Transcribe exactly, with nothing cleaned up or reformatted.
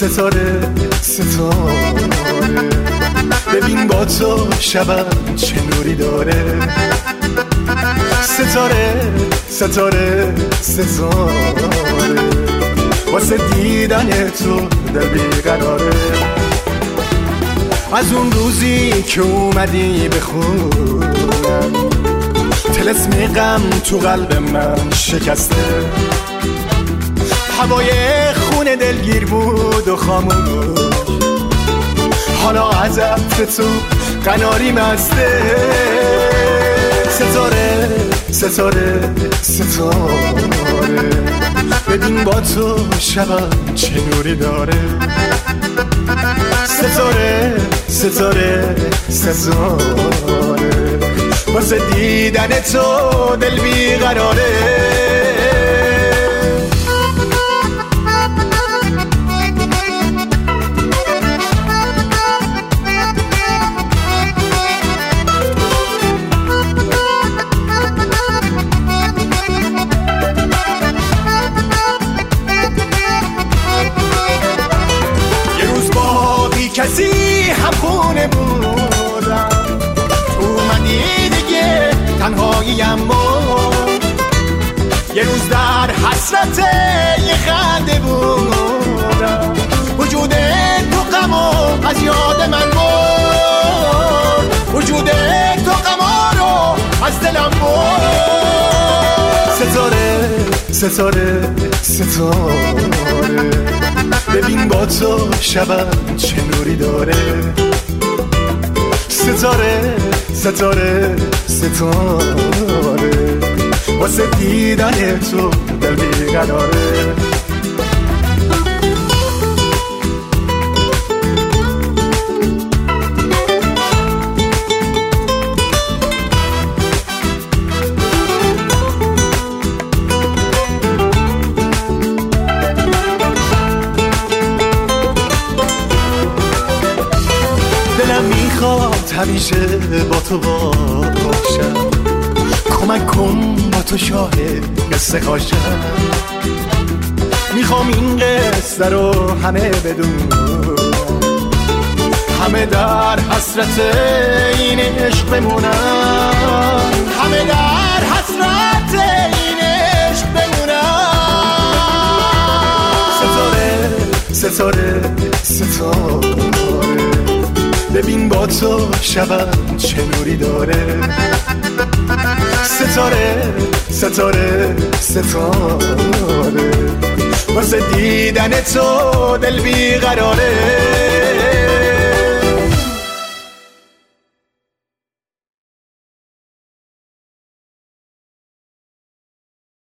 ستاره ستاره ببین با تو شبم چه نوری داره. ستاره ستاره ستاره واسه دیدن تو دل بیقراره. از اون روزی که اومدی بخونم طلسم غم تو قلب من شکسته. هوای خونه دلگیر بود و خاموش، حالا از عطر تو قناری مسته. ستاره ستاره ستاره ببین با تو شبم چه نوری داره. ستاره ستاره ستاره واسه دیدن تو دل بیقراره. کسی هم خونه بودم، اومدی دیگه تنهاییم بود. یه روز در حسرت یه خنده بودم، وجود تو غمو از یاد من برد. وجود تو غما رو از دلم برد. ستاره ستاره ستاره ببین با تو شبم چه نوری داره. ستاره ستاره ستاره واسه دیدن تو دل بیقراره. دلم میخواد همیشه با تو باشم، کمک کن با تو شاهد قصه خاشم. میخوام این قصه رو همه بدون، همه در حسرت این عشق بمونن. همه در حسرت این عشق بمونن. ستاره ستاره ستاره ببین با تو شبم چه نوری داره. ستاره ستاره ستاره واسه دیدن تو دل بیقراره.